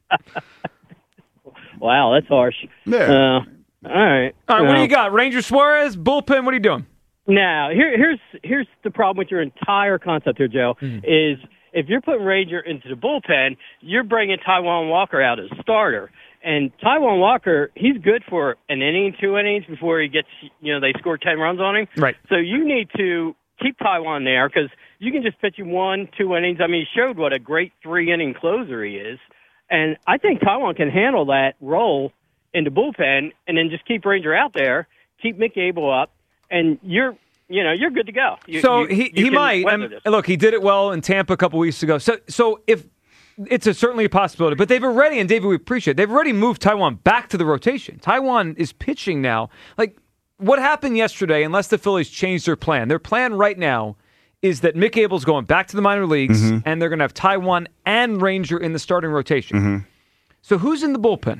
Wow, that's harsh. Yeah. All right. What do you got? Ranger Suarez, bullpen, what are you doing? Now, here's the problem with your entire concept here, Joe, is if you're putting Ranger into the bullpen, you're bringing Taijuan Walker out as starter. And Taijuan Walker, he's good for an inning, 2 innings before he gets, they score 10 runs on him. Right. So you need to keep Taijuan there because you can just pitch him 1, 2 innings. I mean, he showed what a great 3-inning closer he is. And I think Taijuan can handle that role in the bullpen and then just keep Ranger out there, keep Mick Abel up, and you're good to go. He might. Look, he did it well in Tampa a couple weeks ago. So if it's certainly a possibility, but they've already, and David, we appreciate it, they've already moved Taijuan back to the rotation. Taijuan is pitching now. Like, what happened yesterday, unless the Phillies change their plan right now is that Mick Abel's going back to the minor leagues, and they're going to have Taijuan and Ranger in the starting rotation. So who's in the bullpen?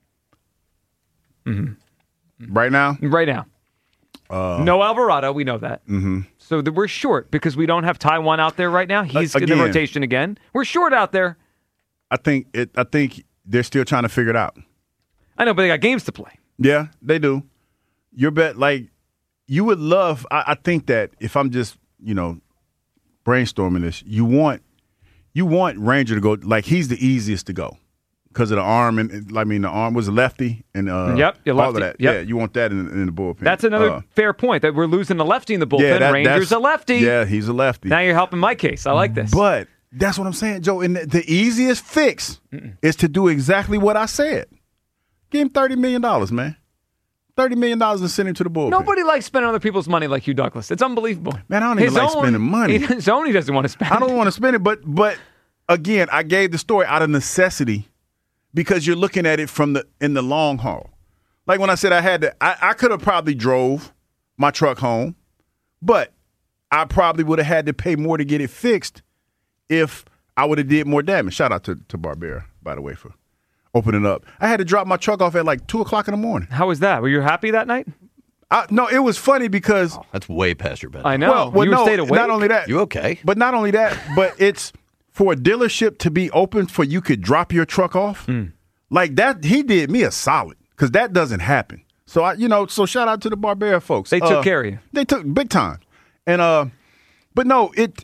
Right now? Right now. No Alvarado, we know that. So we're short because we don't have Taijuan out there right now. He's in the rotation again. We're short out there. I think they're still trying to figure it out. I know, but they got games to play. Yeah, they do. Your bet, you would love. I think that if I'm just brainstorming this, you want Ranger to go he's the easiest to go because of the arm the arm was a lefty and yep, all of that. Yep. Yeah, you want that in the bullpen. That's another fair point that we're losing the lefty in the bullpen. Yeah, Ranger's a lefty. Yeah, he's a lefty. Now you're helping my case. I like this. But that's what I'm saying, Joe. And the easiest fix is to do exactly what I said. Give him $30 million, man. $30 million and send him to the bullpen. Nobody likes spending other people's money like Hugh Douglas. It's unbelievable. Man, I don't even like spending money. His own he doesn't want to spend. I don't want to spend it, but again, I gave the story out of necessity because you're looking at it in the long haul. Like when I said I could have probably drove my truck home, but I probably would have had to pay more to get it fixed if I would have did more damage. Shout out to Barbera, by the way, for opening up. I had to drop my truck off at like 2 o'clock in the morning. How was that? Were you happy that night? No, it was funny because that's way past your bedtime. I know. Well, you no, stayed awake. Not only that, you okay? But not only that, but it's for a dealership to be open for you could drop your truck off like that. He did me a solid because that doesn't happen. So so shout out to the Barbera folks. They took care of you. They took big time, and but no, it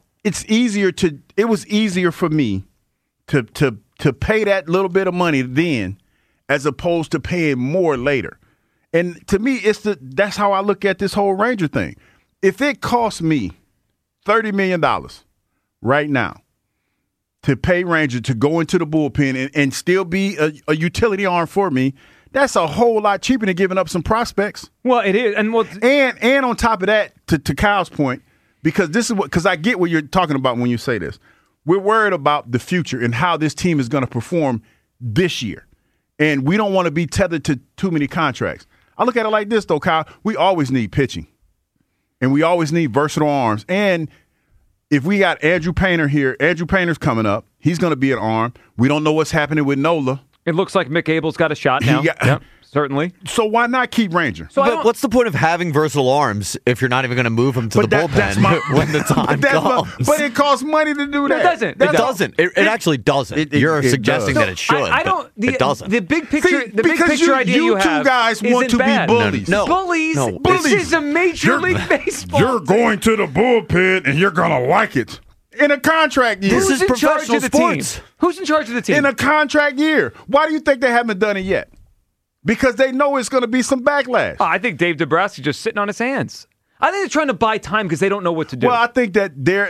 was easier for me to pay that little bit of money then as opposed to paying more later. And to me, that's how I look at this whole Ranger thing. If it costs me $30 million right now to pay Ranger to go into the bullpen and still be a utility arm for me, that's a whole lot cheaper than giving up some prospects. Well, it is. And on top of that, to Kyle's point, because I get what you're talking about when you say this. We're worried about the future and how this team is going to perform this year. And we don't want to be tethered to too many contracts. I look at it like this, though, Kyle. We always need pitching. And we always need versatile arms. And if we got Andrew Painter here, Andrew Painter's coming up. He's going to be an arm. We don't know what's happening with Nola. It looks like Mick Abel's got a shot now. Yep, certainly. So why not keep Ranger? But what's the point of having versatile arms if you're not even going to move them to the bullpen when the time comes? But it costs money to do that. It doesn't. It doesn't. It actually doesn't. You're suggesting that it should. I don't. It doesn't. The big picture. See, the big picture idea you have. You two guys want to bad. be bullies. No. Bullies. No. This is a Major League Baseball. You're going to the bullpen and you're going to like it. In a contract year. This is professional sports. team? Who's in charge of the team? In a contract year. Why do you think they haven't done it yet? Because they know it's going to be some backlash. I think Dave Dombrowski's just sitting on his hands. I think they're trying to buy time because they don't know what to do. Well, I think that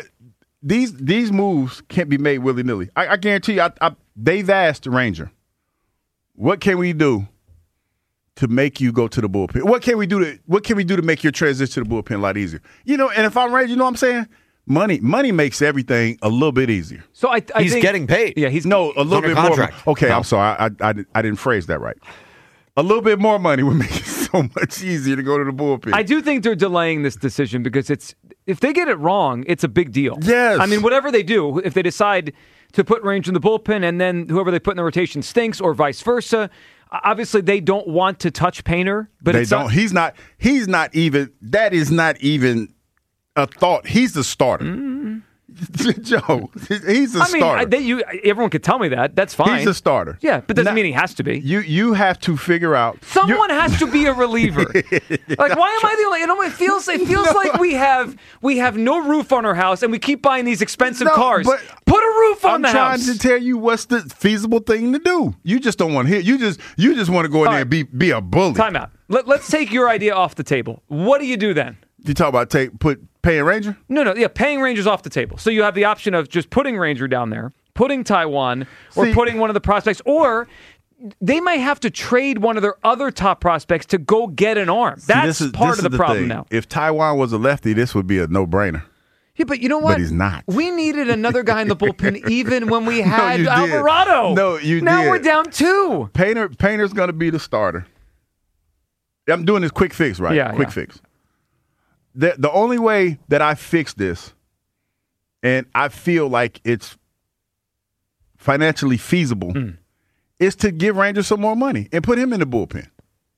these moves can't be made willy-nilly. I guarantee you, they've asked the Ranger, what can we do to make you go to the bullpen? What can we do to make your transition to the bullpen a lot easier? And if I'm Ranger, you know what I'm saying? Money makes everything a little bit easier. So I he's think, getting paid. Yeah, a little bit contract. more. Okay, No. I'm sorry. I didn't phrase that right. A little bit more money would make it so much easier to go to the bullpen. I do think they're delaying this decision because if they get it wrong, it's a big deal. Yes. I mean, whatever they do, if they decide to put Ranger in the bullpen and then whoever they put in the rotation stinks or vice versa, obviously they don't want to touch Painter. But they don't. He's not even. That is not even a thought. He's the starter. Joe, he's a starter. Everyone could tell me that. That's fine. He's a starter. Yeah, but doesn't mean he has to be. You have to figure out. Someone has to be a reliever. Like, why am I the only? It feels like we have no roof on our house, and we keep buying these expensive cars. Put a roof on the house. I'm trying to tell you what's the feasible thing to do. You just don't want to hear. You just want to go in there and be a bully. Time out. Let's take your idea off the table. What do you do then? You talk about paying Ranger? No, yeah, paying Ranger's off the table. So you have the option of just putting Ranger down there, putting Taiwan, or putting one of the prospects, or they might have to trade one of their other top prospects to go get an arm. That's part of the problem now. If Taiwan was a lefty, this would be a no-brainer. Yeah, but you know what? But he's not. We needed another guy in the bullpen even when we had Alvarado. No, you now did. We're down 2. Painter's going to be the starter. I'm doing this quick fix, right? Yeah, quick fix. The only way that I fix this, and I feel like it's financially feasible, is to give Ranger some more money and put him in the bullpen.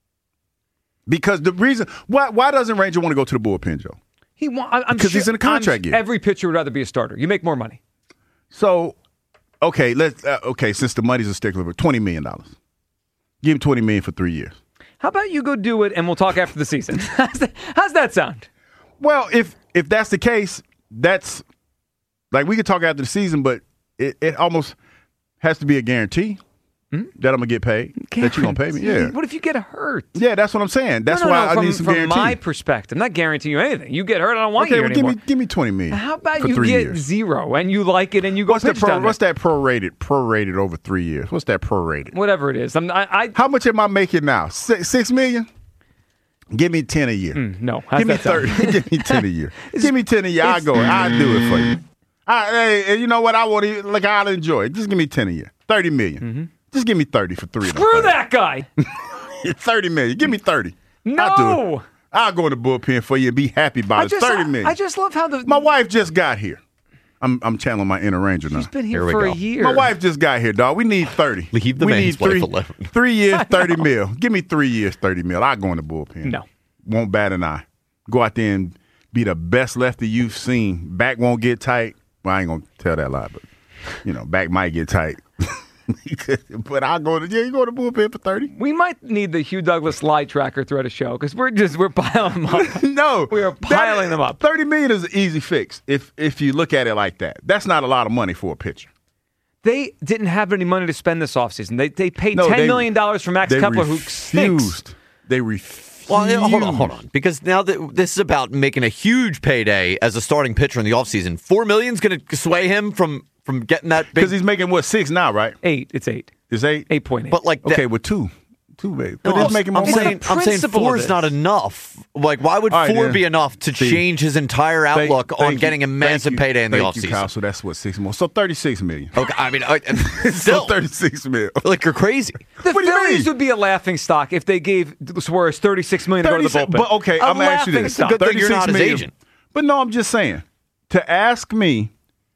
Because the reason why doesn't Ranger want to go to the bullpen, Joe? Because he's in a contract year. Every pitcher would rather be a starter. You make more money. So, okay, since the money's a stickler, for $20 million, give him $20 million for 3 years. How about you go do it and we'll talk after the season? How's that sound? Well, if that's the case, that's like we could talk after the season, but it almost has to be a guarantee that I'm gonna get paid. That you're gonna pay me. Yeah. What if you get hurt? Yeah, that's what I'm saying. That's why I need some guarantee. From my perspective, I'm not guaranteeing you anything. You get hurt, I don't want you anymore. Give me $20 million. How about for you 3 get years. 0 and you like it and you go What's pitch down there? What's that prorated over 3 years? What's that prorated? Whatever it is. How much am I making now? $6 million? Give me 10 a year. No. Give me 30. Give me 10 a year. Give me 10 a year. I'll do it for you. Hey, you know what? I'll enjoy it. Just give me 10 a year. $30 million. Just give me 30 for 3 of them. Screw that guy. 30 million. Give me 30. No. I'll do it. I'll go in the bullpen for you and be happy about it. 30 million. I just love how my wife just got here. I'm channeling my inner Ranger now. She's been here for a year. My wife just got here, dog. We need 30. Leave the man's wife alone. 3 years, 30 mil. Give me 3 years, 30 mil. I'll go in the bullpen. No. Won't bat an eye. Go out there and be the best lefty you've seen. Back won't get tight. Well, I ain't going to tell that lie, but, back might get tight. But I'll go to you go to the bullpen for 30. We might need the Hugh Douglas lie tracker throughout a show because we're piling them up. No. We are piling them up. 30 million is an easy fix if you look at it like that. That's not a lot of money for a pitcher. They didn't have any money to spend this offseason. They paid $10 million for Max Kepler, who stinks. They refused. Well, hold on. Because now that this is about making a huge payday as a starting pitcher in the offseason, $4 million is going to sway him from getting that big. Because he's making, what, 6 now, right? 8. It's 8. It's 8? 8.8. But like okay, with 2. 2, baby. But no, it's making more money. I'm saying 4 is not enough. Like, why would 4 be enough to change his entire outlook on getting a massive payday in the offseason? Thank you, Kyle. So that's what, 6 more. So 36 million. Okay, I mean, still 36 million. Like, you're crazy. The Phillies would be a laughing stock if they gave Suarez $36 million to go to the bullpen. But okay, I'm going to ask you this. It's a good thing you're not his agent. But no, I'm just saying, to ask me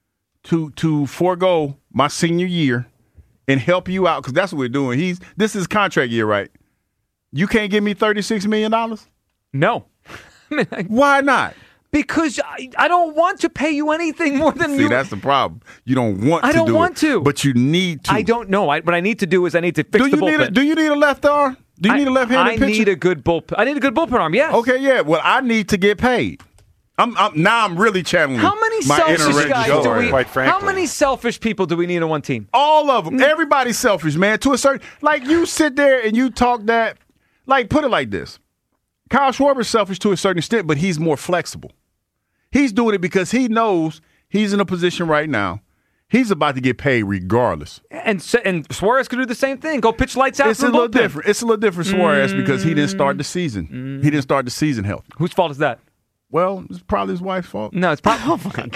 to forego my senior year and help you out, because that's what we're doing. This is contract year, right? You can't give me $36 million? No. Why not? Because I don't want to pay you anything more than you. See, that's the problem. You don't want to do it. I don't want to. But you need to. I don't know. What I need to do is I need to fix the bullpen. Do you need a left arm? Do you need a left-handed pitcher? I need a good bullpen. I need a good bullpen arm, yes. Okay, yeah. Well, I need to get paid. I'm really channeling how many my selfish guys do we, quite frankly. How many selfish people do we need on one team? All of them. Everybody's selfish, man. To a certain, like, you sit there and you talk that, like, put it like this. Kyle Schwarber's selfish to a certain extent, but he's more flexible. He's doing it because he knows he's in a position right now. He's about to get paid regardless. And Suarez could do the same thing. Go pitch lights out. It's a little different. It's a little different Suarez because he didn't start the season. He didn't start the season healthy. Whose fault is that? Well, it's probably his wife's fault. No, it's probably. Oh, my God.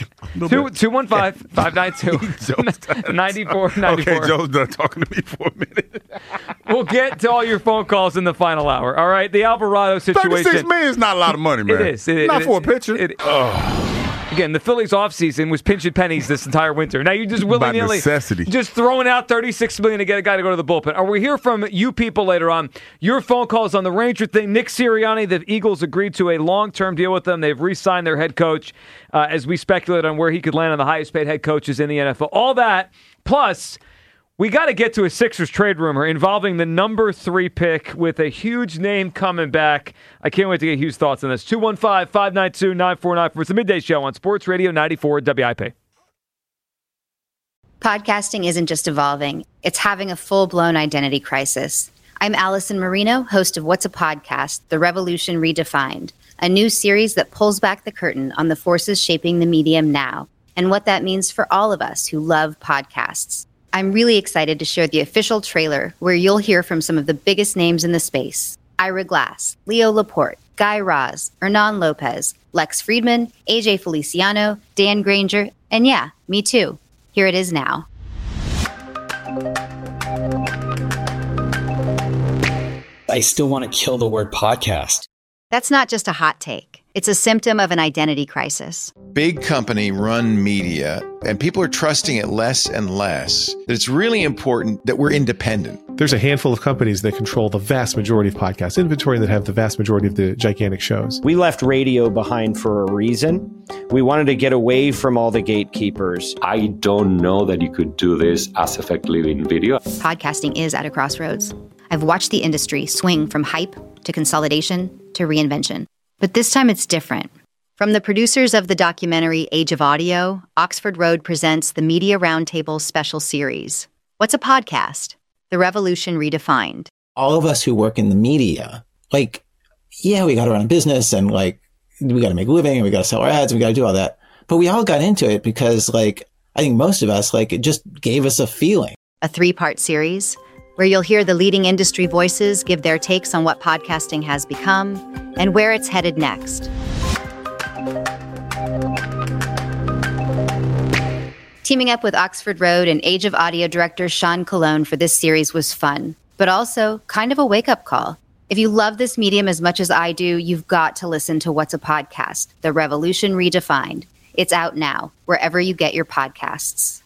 215-592-9494. Okay, Joe's done talking to me for a minute. We'll get to all your phone calls in the final hour. All right, the Alvarado situation. $36 million is not a lot of money, man. It is. Not for a pitcher. Again, the Phillies offseason was pinching pennies this entire winter. Now you're just willy-nilly just throwing out $36 million to get a guy to go to the bullpen. We'll hear from you people later on. Your phone calls on the Ranger thing. Nick Sirianni, the Eagles agreed to a long-term deal with them. They've re-signed their head coach as we speculate on where he could land on the highest-paid head coaches in the NFL. All that, plus we got to get to a Sixers trade rumor involving the number 3 pick with a huge name coming back. I can't wait to get Hugh's thoughts on this. 215-592-9494. It's the Midday Show on Sports Radio 94 WIP. Podcasting isn't just evolving. It's having a full-blown identity crisis. I'm Allison Marino, host of What's a Podcast? The Revolution Redefined, a new series that pulls back the curtain on the forces shaping the medium now and what that means for all of us who love podcasts. I'm really excited to share the official trailer where you'll hear from some of the biggest names in the space. Ira Glass, Leo Laporte, Guy Raz, Hernan Lopez, Lex Friedman, AJ Feliciano, Dan Granger, and yeah, me too. Here it is now. I still want to kill the word podcast. That's not just a hot take. It's a symptom of an identity crisis. Big company run media, and people are trusting it less and less. That it's really important that we're independent. There's a handful of companies that control the vast majority of podcast inventory that have the vast majority of the gigantic shows. We left radio behind for a reason. We wanted to get away from all the gatekeepers. I don't know that you could do this as effectively in video. Podcasting is at a crossroads. I've watched the industry swing from hype to consolidation to reinvention. But this time it's different. From the producers of the documentary Age of Audio, Oxford Road presents the Media Roundtable special series. What's a podcast? The Revolution Redefined. All of us who work in the media, we got to run a business and we got to make a living and we got to sell our ads and we got to do all that. But we all got into it because I think most of us, it just gave us a feeling. A 3-part series where you'll hear the leading industry voices give their takes on what podcasting has become and where it's headed next. Teaming up with Oxford Road and Age of Audio director Sean Colon for this series was fun, but also kind of a wake-up call. If you love this medium as much as I do, you've got to listen to What's a Podcast, The Revolution Redefined. It's out now, wherever you get your podcasts.